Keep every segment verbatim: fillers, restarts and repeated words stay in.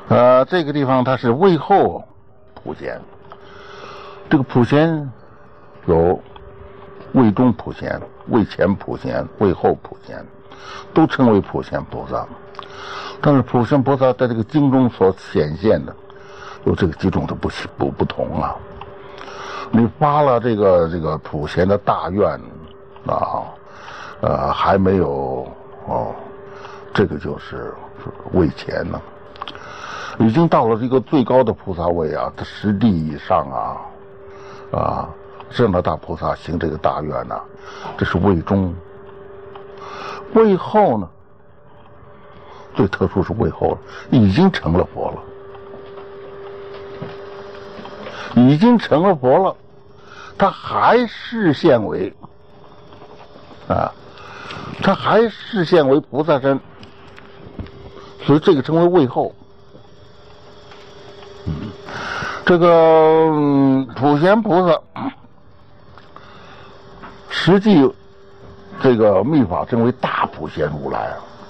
呃，这个地方它是魏后普贤，这个普贤有魏中普贤、魏前普贤、魏后普贤，都称为普贤菩萨。但是普贤菩萨在这个经中所显现的，有这个几种的不不不同啊。你发了这个这个普贤的大愿啊，呃，还没有哦，这个就是魏前呢，已经到了这个最高的菩萨位啊，它十地以上啊，啊，这样的大菩萨行这个大愿呢、啊，这是魏中。魏后呢，最特殊是魏后了，已经成了佛了。已经成了佛了，他还视现为啊，他还视现为菩萨身，所以这个称为魏后。嗯，这个、嗯、普贤菩萨，实际这个密法称为大普贤如来，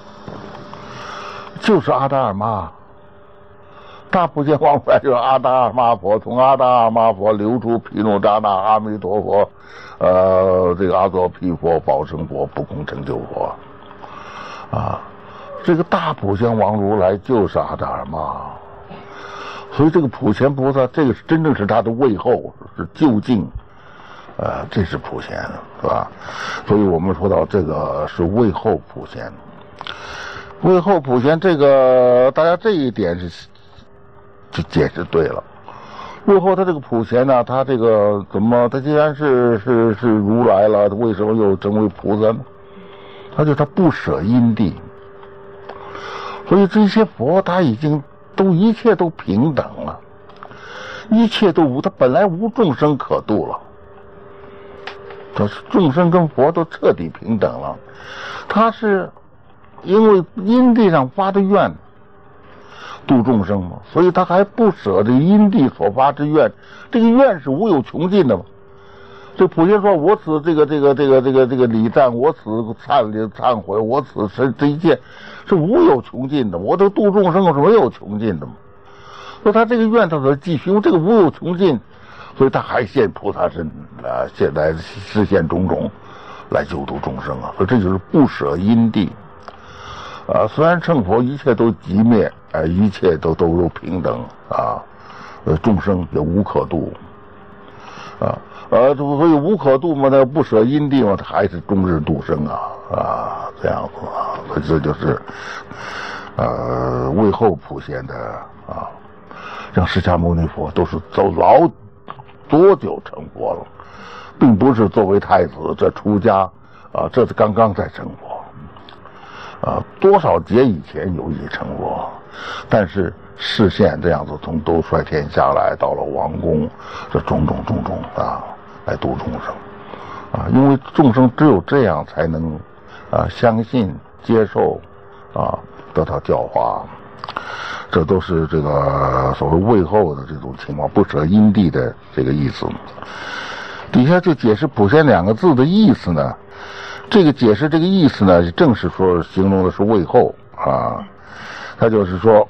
就是阿达尔玛。大普贤王如来就是阿达尔玛佛，从阿达尔玛佛流出毗卢遮那阿弥陀佛，呃，这个阿佐毗佛、宝生佛、不空成就佛，啊，这个大普贤王如来就是阿达尔玛，所以这个普贤菩萨，这个是真正是他的位后，是究竟，呃，这是普贤，是吧？所以我们说到这个是位后普贤，位后普贤，这个大家这一点是。就解释对了。日后他这个普贤呢，他这个怎么？他既然是是是如来了，他为什么又成为菩萨呢？他就他不舍因地，所以这些佛他已经都一切都平等了，一切都无，他本来无众生可度了。他是众生跟佛都彻底平等了，他是因为因地上发的愿。度众生嘛，所以他还不舍这个因地所发之愿，这个愿是无有穷尽的嘛。这普贤说：“我此这个这个这个这个这个礼赞，我此忏忏悔，我此这这一切是无有穷尽的。我这度众生是没有穷尽的嘛。所以他这个愿他所继续，因为这个无有穷尽，所以他还现菩萨身啊，现在实现种种来救度众生啊。所以这就是不舍因地。”啊，虽然成佛一切都寂灭，哎、呃，一切都都都平等啊，呃，众生也无可度，啊，呃，所以无可度嘛，那不舍因地嘛，他还是终日度生啊，啊，这样子啊，所以这就是，呃，为后普贤的啊，像释迦牟尼佛都是走老多久成佛了，并不是作为太子这出家啊，这是刚刚在成佛。啊，多少劫以前有意成佛，但是视现这样子从兜率天下来到了王宫，这种种种种啊，来度众生啊，因为众生只有这样才能啊相信接受啊得到教化，这都是这个所谓位后的这种情况，不舍因地的这个意思。底下就解释普贤两个字的意思呢。这个解释这个意思呢，正是说形容的是位后啊，他就是说，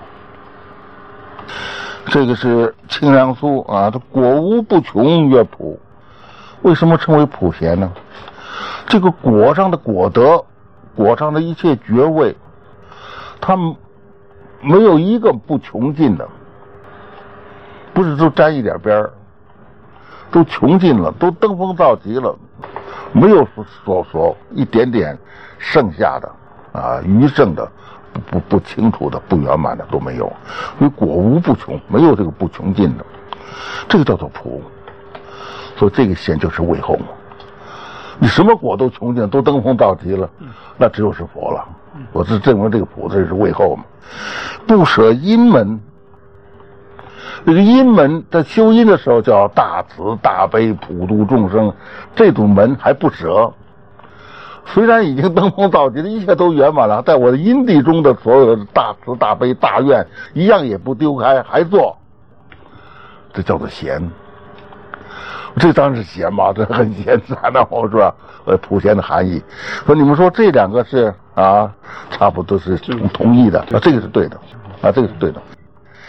这个是清凉苏啊，它果无不穷曰普，为什么称为普贤呢？这个果上的果德，果上的一切觉位，它没有一个不穷尽的，不是都沾一点边儿，都穷尽了，都登峰造极了。没有所说一点点剩下的啊，余剩的不不不清楚的不圆满的都没有，所以果无不穷，没有这个不穷尽的，这个叫做普。所以这个贤就是位后嘛。你什么果都穷尽，都登峰造极了，那只有是佛了。我是证明这个普这是位后嘛。不舍因门，这个因门在修因的时候叫大慈大悲普度众生，这种门还不舍。虽然已经登峰造极了，一切都圆满了，在我的因地中的所有的大慈大悲大愿一样也不丢开，还做，这叫做贤。这当然是贤嘛，这很贤善的，我说呃普贤的含义。说你们说这两个是啊，差不多是同意的啊，这个是对的啊，这个是对的。